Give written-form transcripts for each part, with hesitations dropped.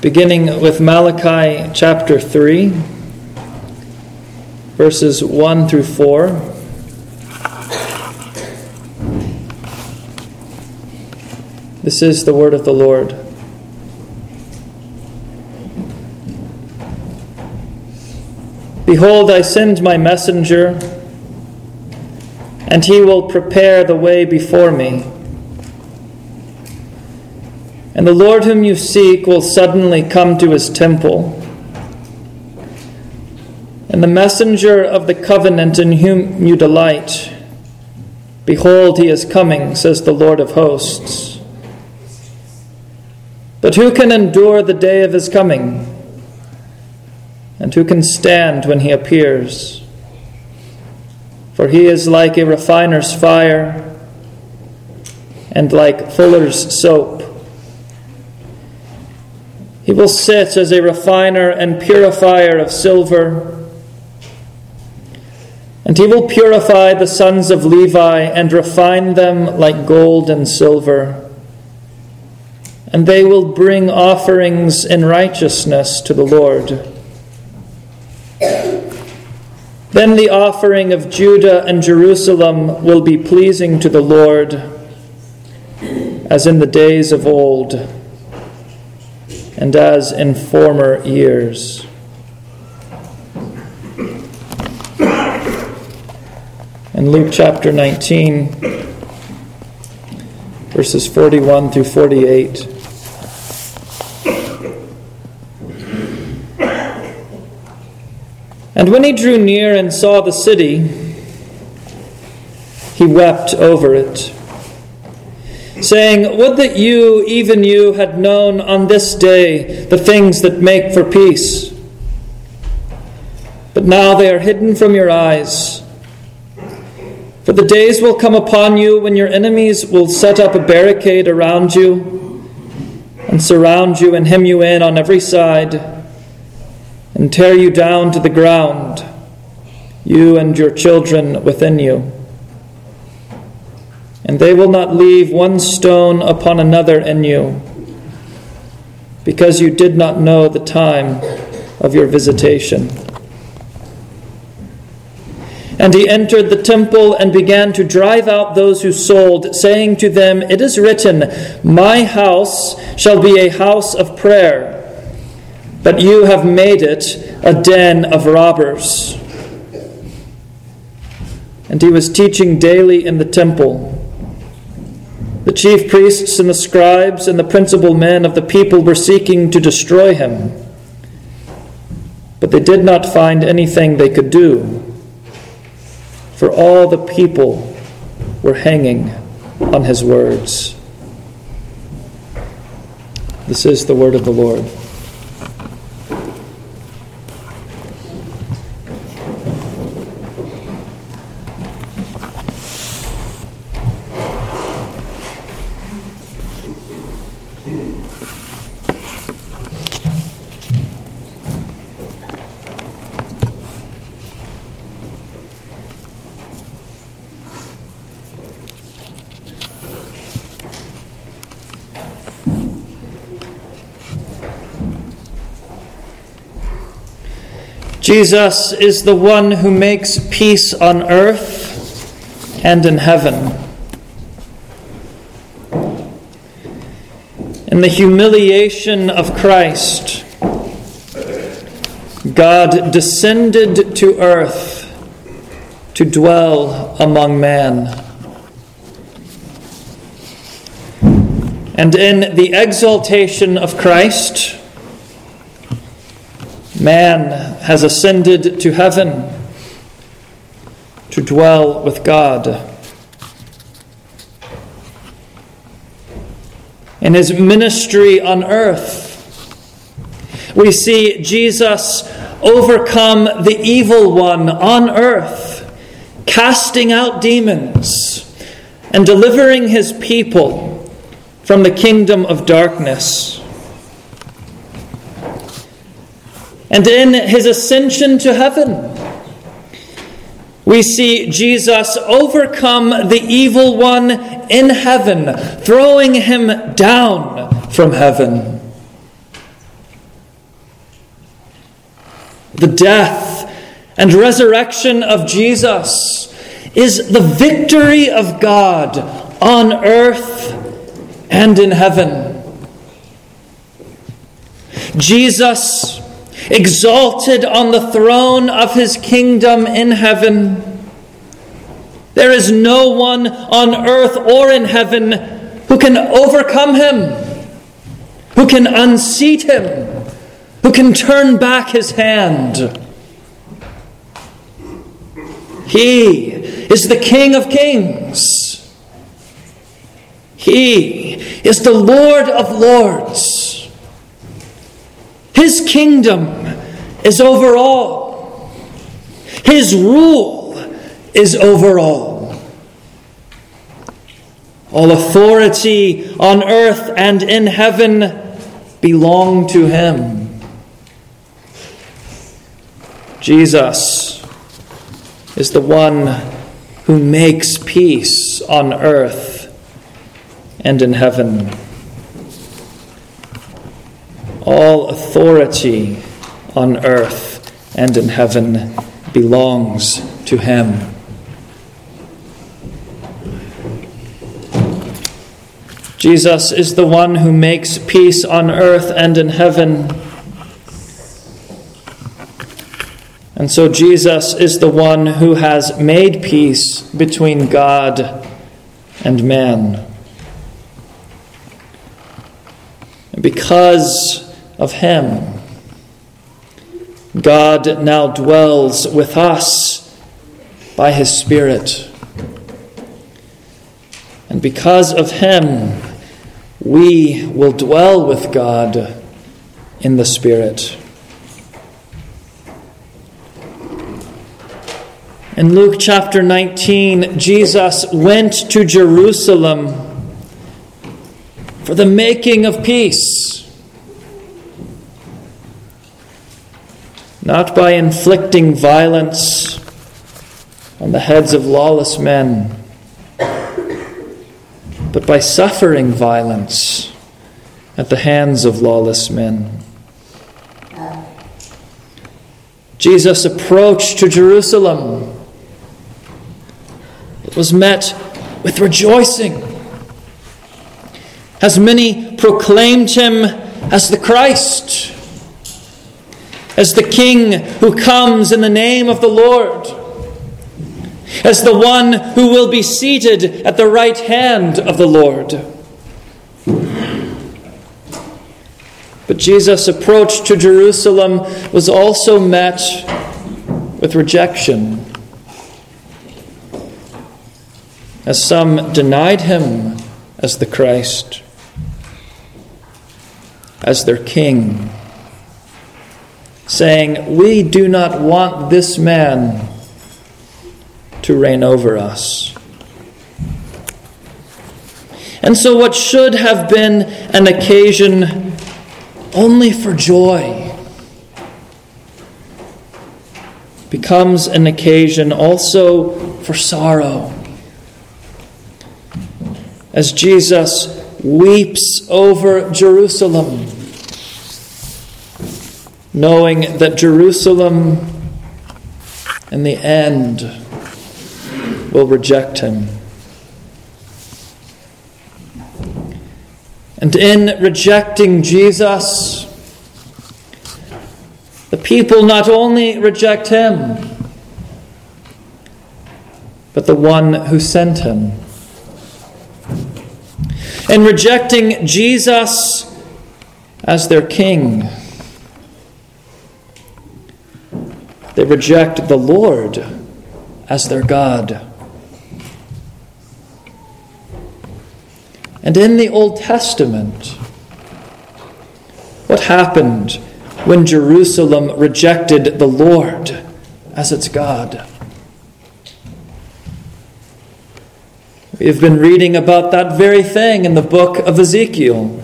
beginning with Malachi chapter 3, verses 1 through 4. This is the word of the Lord. Behold, I send my messenger, and he will prepare the way before me. And the Lord whom you seek will suddenly come to his temple. And the messenger of the covenant in whom you delight, behold, he is coming, says the Lord of hosts. But who can endure the day of his coming? And who can stand when he appears? For he is like a refiner's fire, and like fuller's soap. He will sit as a refiner and purifier of silver, and he will purify the sons of Levi and refine them like gold and silver. And they will bring offerings in righteousness to the Lord. Then the offering of Judah and Jerusalem will be pleasing to the Lord, as in the days of old, and as in former years. In Luke chapter 19, verses 41 through 48. And when he drew near and saw the city, he wept over it, saying, Would that you, even you, had known on this day the things that make for peace. But now they are hidden from your eyes. For the days will come upon you when your enemies will set up a barricade around you and surround you and hem you in on every side, and tear you down to the ground, you and your children within you. And they will not leave one stone upon another in you, because you did not know the time of your visitation. And he entered the temple and began to drive out those who sold, saying to them, It is written, My house shall be a house of prayer, but you have made it a den of robbers. And he was teaching daily in the temple. The chief priests and the scribes and the principal men of the people were seeking to destroy him, but they did not find anything they could do, for all the people were hanging on his words. This is the word of the Lord. Jesus is the one who makes peace on earth and in heaven. In the humiliation of Christ, God descended to earth to dwell among man. And in the exaltation of Christ, man has ascended to heaven to dwell with God. In his ministry on earth, we see Jesus overcome the evil one on earth, casting out demons and delivering his people from the kingdom of darkness. And in his ascension to heaven, we see Jesus overcome the evil one in heaven, throwing him down from heaven. the death and resurrection of Jesus is the victory of God on earth and in heaven. Jesus, exalted on the throne of his kingdom in heaven, there is no one on earth or in heaven who can overcome him, who can unseat him, who can turn back his hand. He is the King of Kings. He is the Lord of Lords. His kingdom is over all. His rule is over all. All authority on earth and in heaven belong to him. Jesus is the one who makes peace on earth and in heaven. All authority on earth and in heaven belongs to him. Jesus is the one who makes peace on earth and in heaven. And so Jesus is the one who has made peace between God and man. And because of him, God now dwells with us by his Spirit. And because of him, we will dwell with God in the Spirit. In Luke chapter 19, Jesus went to Jerusalem for the making of peace, not by inflicting violence on the heads of lawless men, but by suffering violence at the hands of lawless men. Jesus approached to Jerusalem. It was met with rejoicing, as many proclaimed him as the Christ, as the King who comes in the name of the Lord, as the one who will be seated at the right hand of the Lord. But Jesus' approach to Jerusalem was also met with rejection, as some denied him as the Christ, as their king, saying, "We do not want this man to reign over us." And so what should have been an occasion only for joy becomes an occasion also for sorrow, as Jesus weeps over Jerusalem, knowing that Jerusalem in the end will reject him. And in rejecting Jesus, the people not only reject him, but the one who sent him. In rejecting Jesus as their king, they reject the Lord as their God. And in the Old Testament, what happened when Jerusalem rejected the Lord as its God? We have been reading about that very thing in the book of Ezekiel.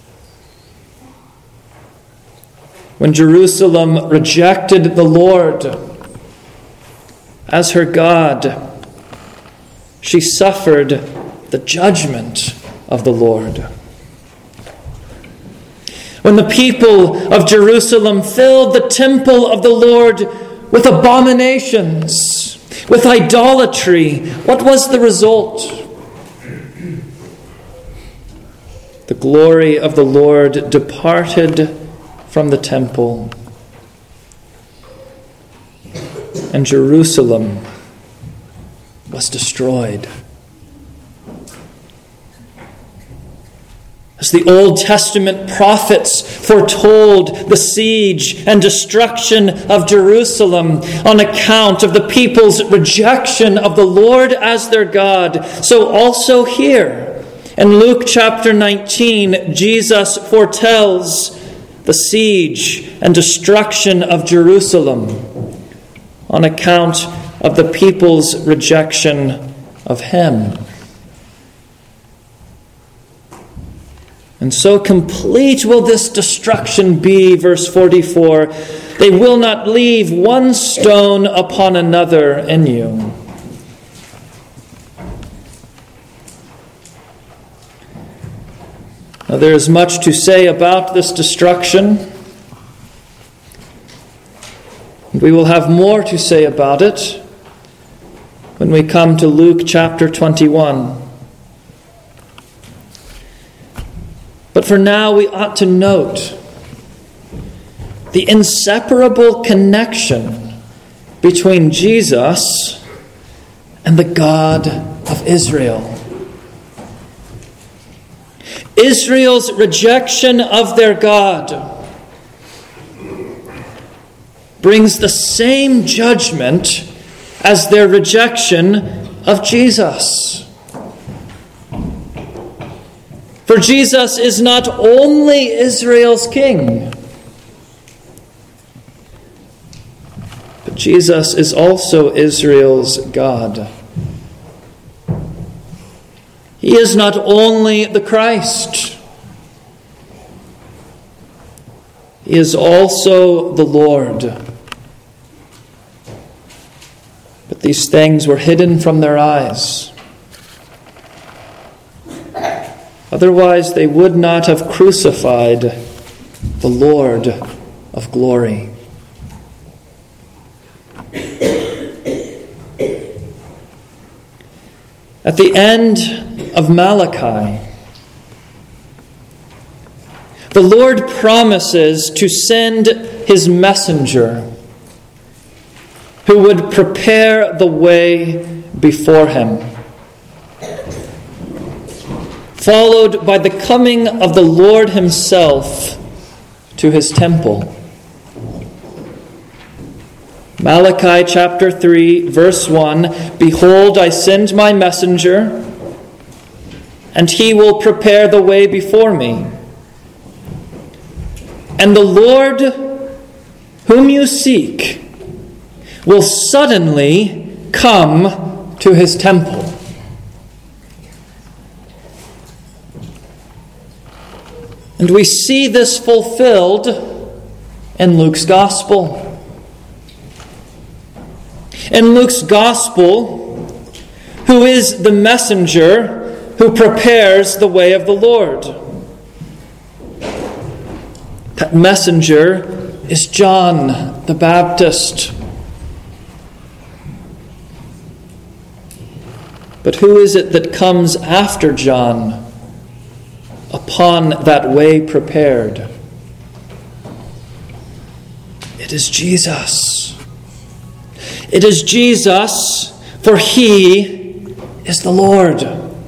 When Jerusalem rejected the Lord as her God, she suffered the judgment of the Lord. when the people of Jerusalem filled the temple of the Lord with abominations, with idolatry, what was the result? The glory of the Lord departed from the temple, and Jerusalem was destroyed. As the Old Testament prophets foretold the siege and destruction of Jerusalem on account of the people's rejection of the Lord as their God, so also here in Luke chapter 19, Jesus foretells the siege and destruction of Jerusalem on account of the people's rejection of Him. And so complete will this destruction be, verse 44, they will not leave one stone upon another in you. Now, there is much to say about this destruction. We will have more to say about it when we come to Luke chapter 21. But for now, we ought to note the inseparable connection between Jesus and the God of Israel. Israel's rejection of their God brings the same judgment as their rejection of Jesus. For Jesus is not only Israel's king, but Jesus is also Israel's God. He is not only the Christ, He is also the Lord. But these things were hidden from their eyes. Otherwise, they would not have crucified the Lord of glory. At the end of Malachi, the Lord promises to send His messenger who would prepare the way before Him, followed by the coming of the Lord Himself to His temple. Malachi chapter 3, verse 1, Behold, I send my messenger, and he will prepare the way before me. And the Lord whom you seek will suddenly come to His temple. And we see this fulfilled in Luke's Gospel. In Luke's Gospel, who is the messenger who prepares the way of the Lord? That messenger is John the Baptist. But who is it that comes after John upon that way prepared? It is Jesus. It is Jesus, for He is the Lord.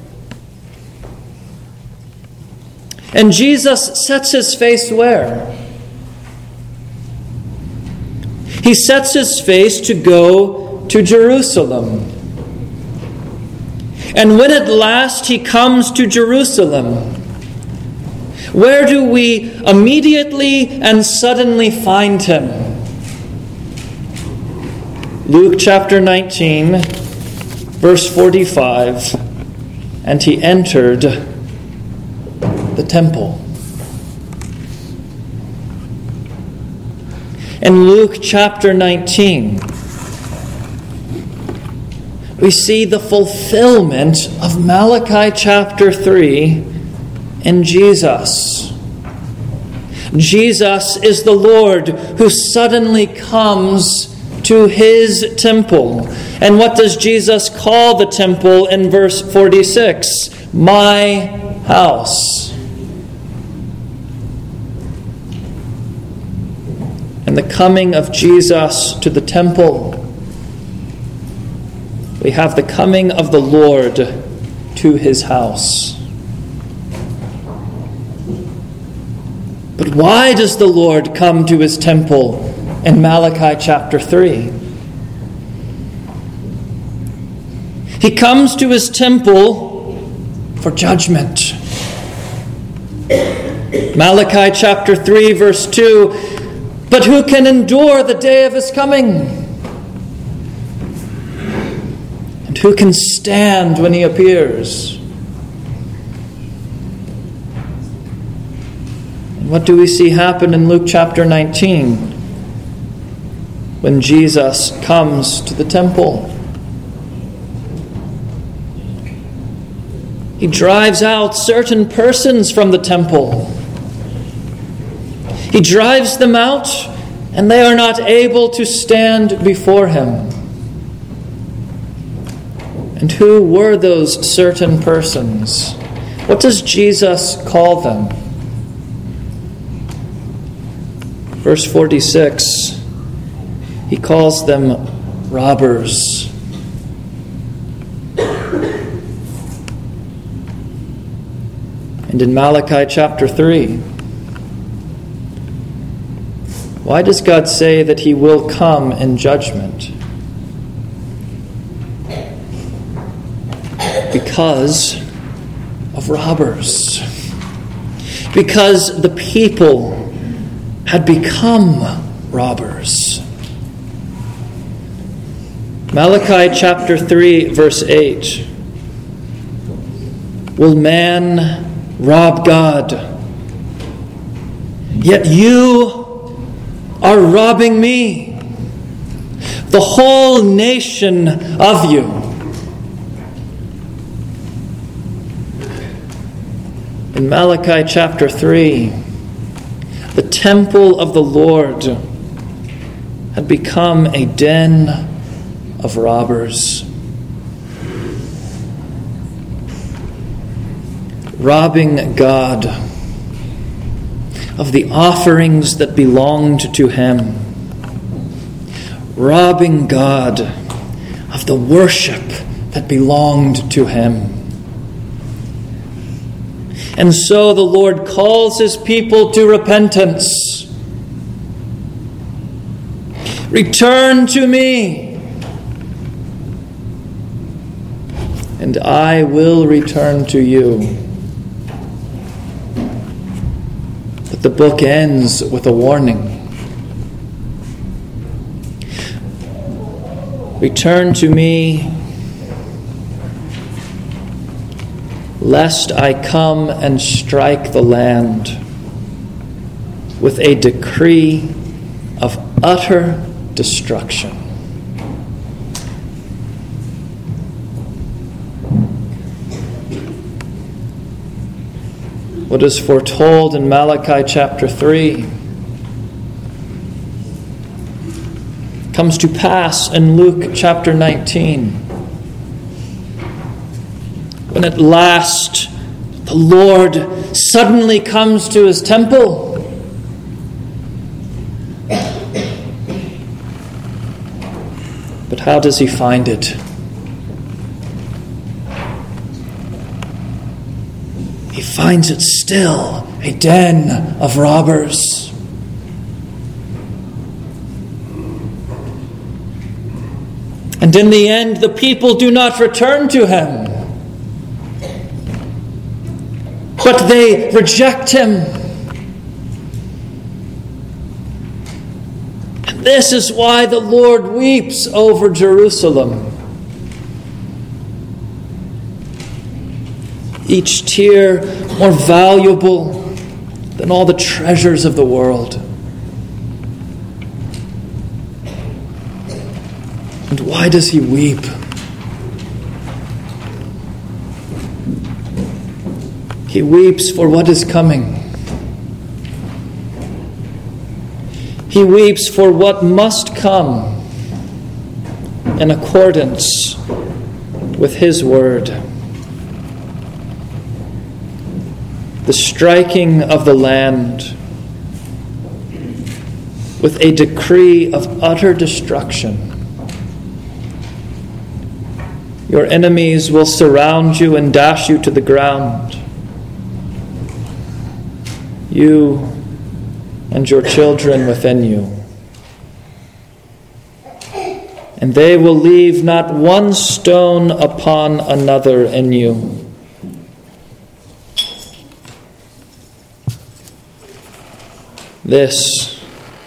And Jesus sets His face where? He sets His face to go to Jerusalem. And when at last He comes to Jerusalem, where do we immediately and suddenly find Him? Luke chapter 19, verse 45, and He entered the temple. In Luke chapter 19, we see the fulfillment of Malachi chapter 3 in Jesus. Jesus is the Lord who suddenly comes to his temple. And what does Jesus call the temple in verse 46? My house. And the coming of Jesus to the temple, we have the coming of the Lord to his house. But why does the Lord come to his temple in Malachi chapter 3? He comes to his temple for judgment. Malachi chapter 3 verse 2, but who can endure the day of his coming? And who can stand when he appears? And what do we see happen in Luke chapter 19 when Jesus comes to the temple? He drives out certain persons from the temple. He drives them out, and they are not able to stand before him. And who were those certain persons? What does Jesus call them? Verse 46, he calls them robbers. And in Malachi chapter 3, why does God say that he will come in judgment? Because of robbers. Because the people had become robbers. Malachi chapter 3 verse 8. Will man rob God? Yet you are robbing me, the whole nation of you. In Malachi chapter 3, the temple of the Lord had become a den of robbers. Robbing God of the offerings that belonged to him. Robbing God of the worship that belonged to him. And so the Lord calls his people to repentance. Return to me, and I will return to you. But the book ends with a warning. Return to me, lest I come and strike the land with a decree of utter destruction. What is foretold in Malachi chapter 3 comes to pass in Luke chapter 19. When at last the Lord suddenly comes to his temple. But how does he find it? He finds it still a den of robbers. And in the end, the people do not return to him, but they reject him. And this is why the Lord weeps over Jerusalem. Each tear more valuable than all the treasures of the world. And why does he weep? He weeps for what is coming. He weeps for what must come in accordance with his word. The striking of the land with a decree of utter destruction. Your enemies will surround you and dash you to the ground. You and your children within you. And they will leave not one stone upon another in you. This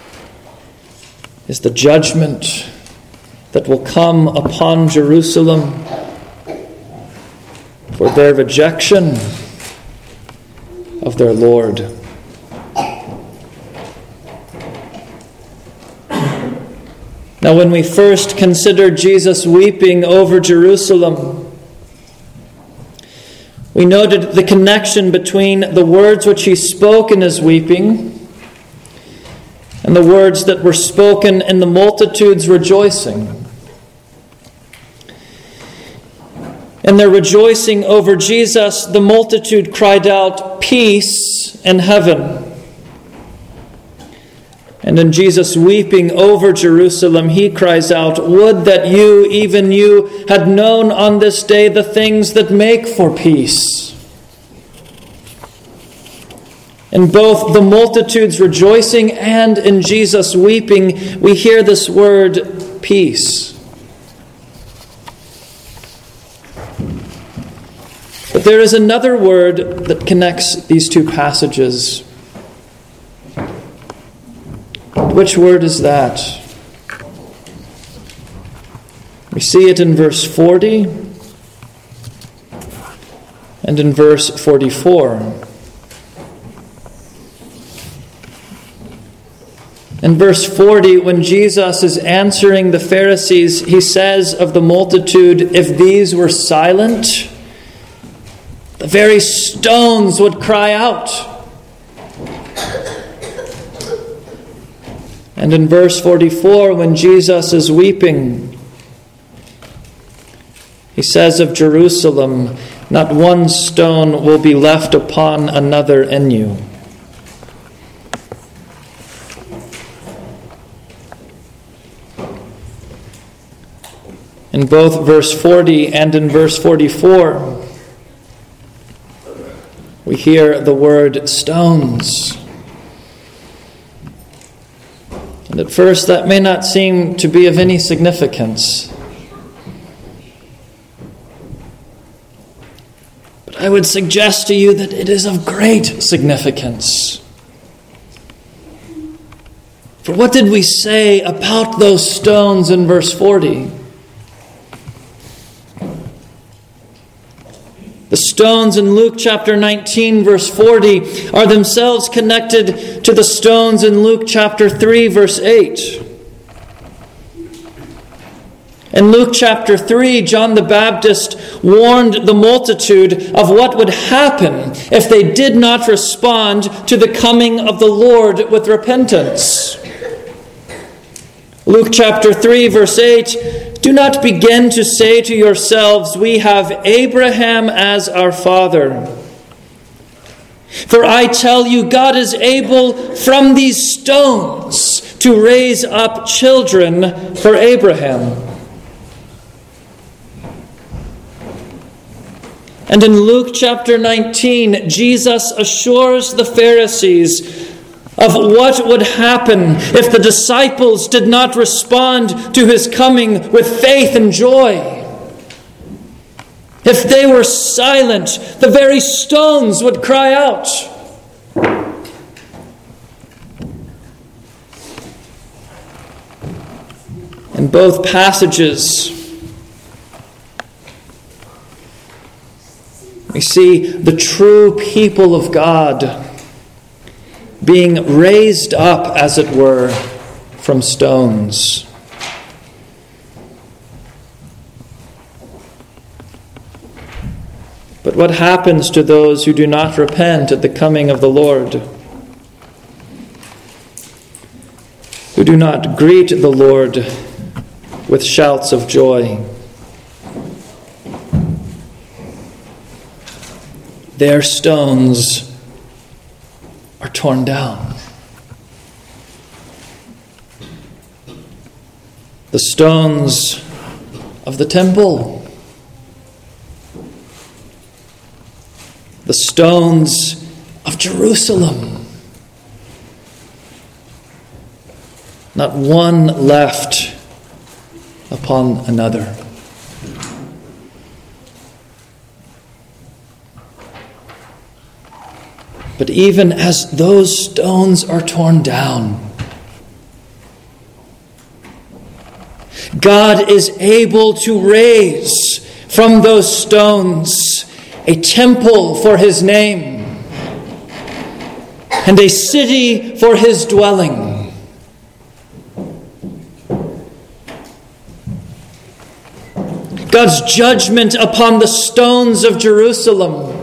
is the judgment that will come upon Jerusalem for their rejection of their Lord. Now, when we first consider Jesus weeping over Jerusalem, we noted the connection between the words which he spoke in his weeping and the words that were spoken in the multitude's rejoicing. In their rejoicing over Jesus, the multitude cried out, "Peace in heaven." And in Jesus weeping over Jerusalem, he cries out, "Would that you, even you, had known on this day the things that make for peace." In both the multitude's rejoicing and in Jesus weeping, we hear this word, peace. But there is another word that connects these two passages. Which word is that? We see it in verse 40 and in verse 44. In verse 40, when Jesus is answering the Pharisees, he says of the multitude, "If these were silent, the very stones would cry out." And in verse 44, when Jesus is weeping, he says of Jerusalem, "Not one stone will be left upon another in you." In both verse 40 and in verse 44, we hear the word stones. And at first that may not seem to be of any significance. But I would suggest to you that it is of great significance. For what did we say about those stones in verse 40? The stones in Luke chapter 19, verse 40, are themselves connected to the stones in Luke chapter 3, verse 8. In Luke chapter 3, John the Baptist warned the multitude of what would happen if they did not respond to the coming of the Lord with repentance. Luke chapter 3, verse 8, "Do not begin to say to yourselves, 'We have Abraham as our father.' For I tell you, God is able from these stones to raise up children for Abraham." And in Luke chapter 19, Jesus assures the Pharisees of what would happen if the disciples did not respond to his coming with faith and joy. If they were silent, the very stones would cry out. In both passages, we see the true people of God being raised up, as it were, from stones. But what happens to those who do not repent at the coming of the Lord? who do not greet the Lord with shouts of joy. Their stones are torn down. The stones of the temple, the stones of Jerusalem, not one left upon another. But even as those stones are torn down, God is able to raise from those stones a temple for his name and a city for his dwelling. God's judgment upon the stones of Jerusalem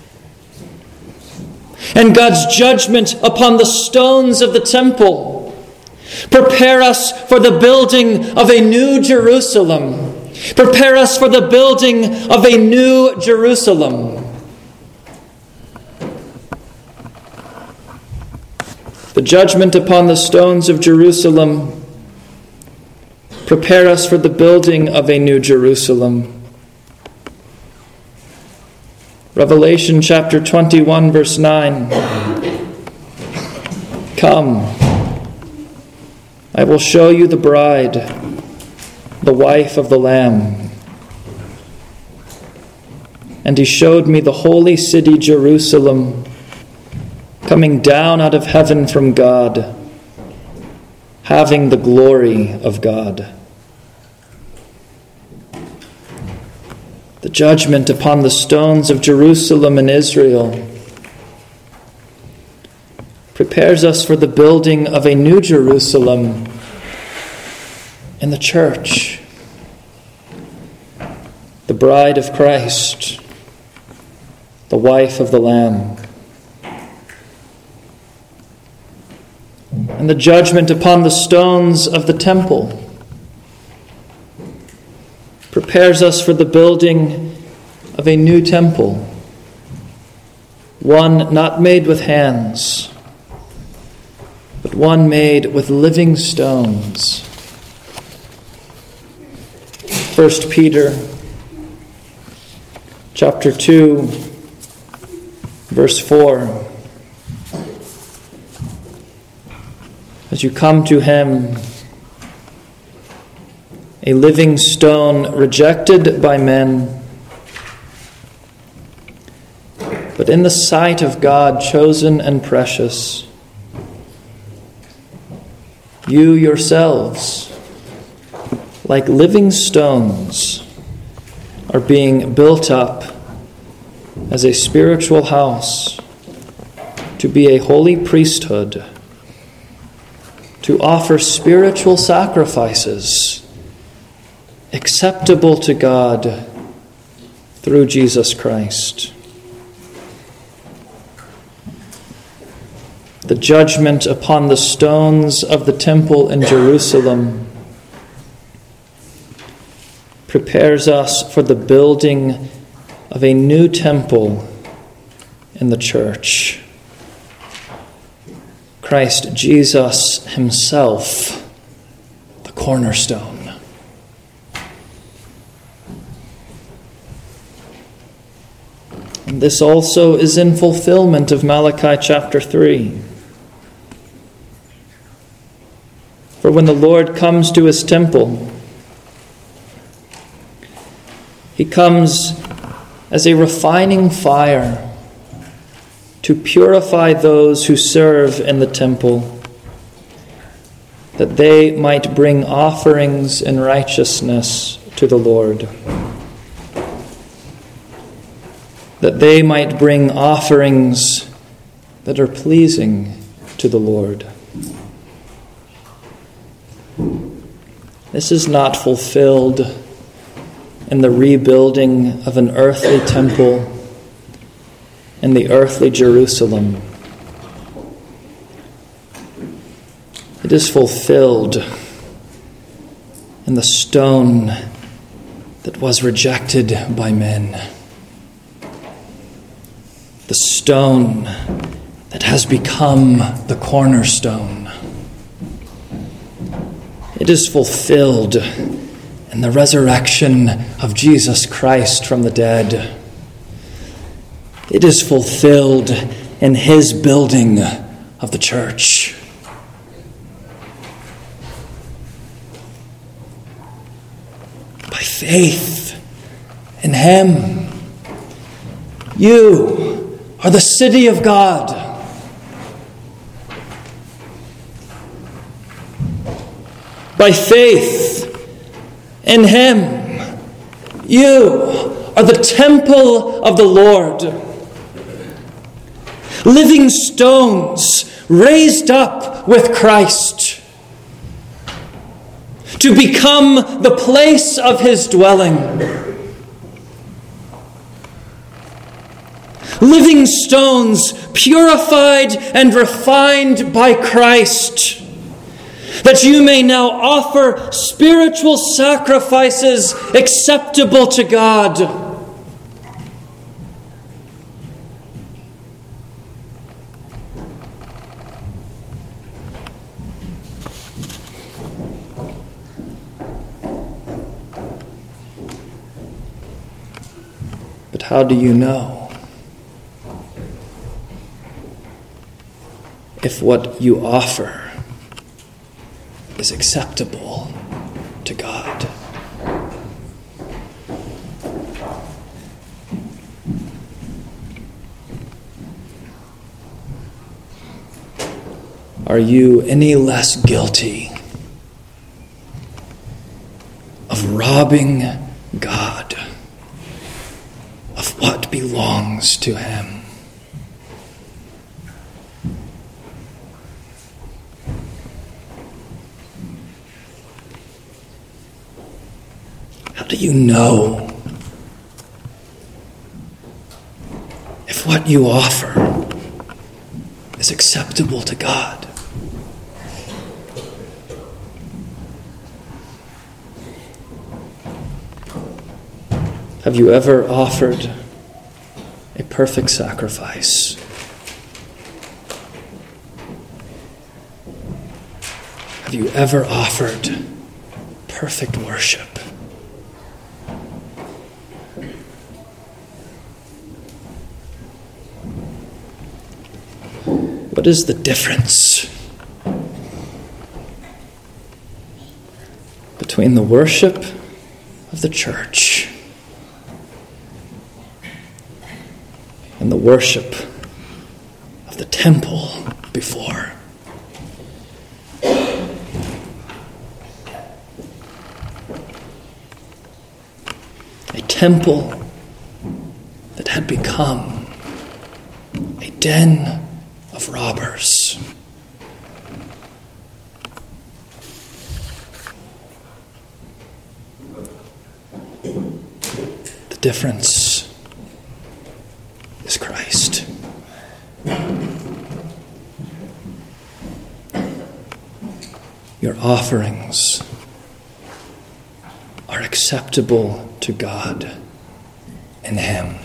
and God's judgment upon the stones of the temple prepare us for the building of a new Jerusalem. Prepare us for the building of a new Jerusalem. The judgment upon the stones of Jerusalem prepare us for the building of a new Jerusalem. Revelation chapter 21, verse 9. Come, I will show you the bride, the wife of the Lamb. And he showed me the holy city Jerusalem, coming down out of heaven from God, having the glory of God. The judgment upon the stones of Jerusalem and Israel prepares us for the building of a new Jerusalem in the church, the bride of Christ, the wife of the Lamb. And the judgment upon the stones of the temple prepares us for the building of a new temple, one not made with hands, but one made with living stones. 1 Peter chapter 2, verse 4. As you come to him, a living stone rejected by men, but in the sight of God chosen and precious, you yourselves, like living stones, are being built up as a spiritual house to be a holy priesthood, to offer spiritual sacrifices acceptable to God through Jesus Christ. The judgment upon the stones of the temple in Jerusalem prepares us for the building of a new temple in the church. Christ Jesus himself, the cornerstone. And this also is in fulfillment of Malachi chapter 3. For when the Lord comes to his temple, he comes as a refining fire to purify those who serve in the temple, that they might bring offerings in righteousness to the Lord. That they might bring offerings that are pleasing to the Lord. This is not fulfilled in the rebuilding of an earthly temple in the earthly Jerusalem. It is fulfilled in the stone that was rejected by men. The stone that has become the cornerstone. It is fulfilled in the resurrection of Jesus Christ from the dead. It is fulfilled in his building of the church. By faith in him, you are the city of God. By faith in him, you are the temple of the Lord. Living stones raised up with Christ to become the place of his dwelling. Living stones purified and refined by Christ, that you may now offer spiritual sacrifices acceptable to God. But how do you know if what you offer is acceptable to God? Are you any less guilty of robbing God of what belongs to him? How do you know if what you offer is acceptable to God? Have you ever offered a perfect sacrifice? Have you ever offered perfect worship? What is the difference between the worship of the church and the worship of the temple before? A temple that had become a den of robbers. The difference is Christ. Your offerings are acceptable to God in him.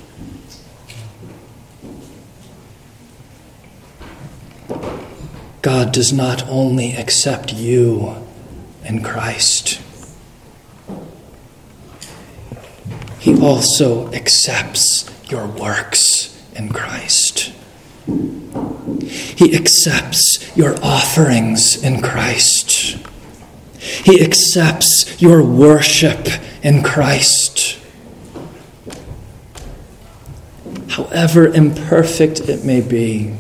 God does not only accept you in Christ, he also accepts your works in Christ. He accepts your offerings in Christ. He accepts your worship in Christ. However imperfect it may be,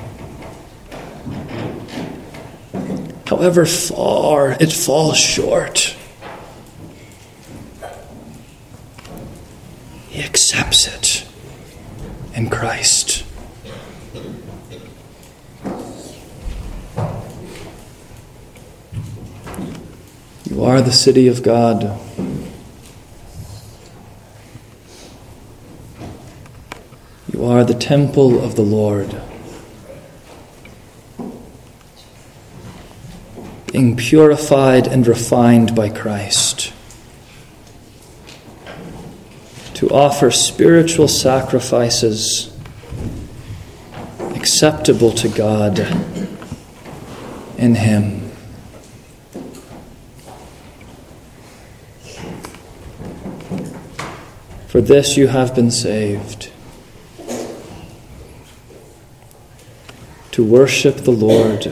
however far it falls short, he accepts it in Christ. You are the city of God. You are the temple of the Lord. being purified and refined by Christ, to offer spiritual sacrifices acceptable to God in Him. For this you have been saved, to worship the Lord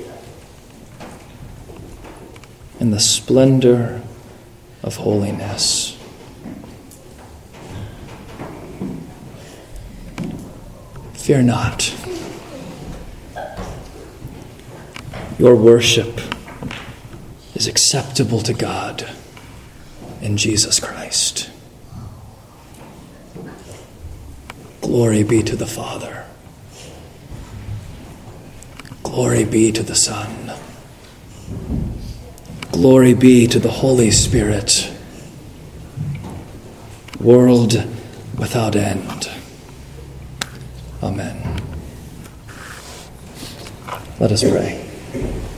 in the splendor of holiness. Fear not. Your worship is acceptable to God in Jesus Christ. Glory be to the Father. Glory be to the Son. Glory be to the Holy Spirit, world without end. Amen. Let us pray.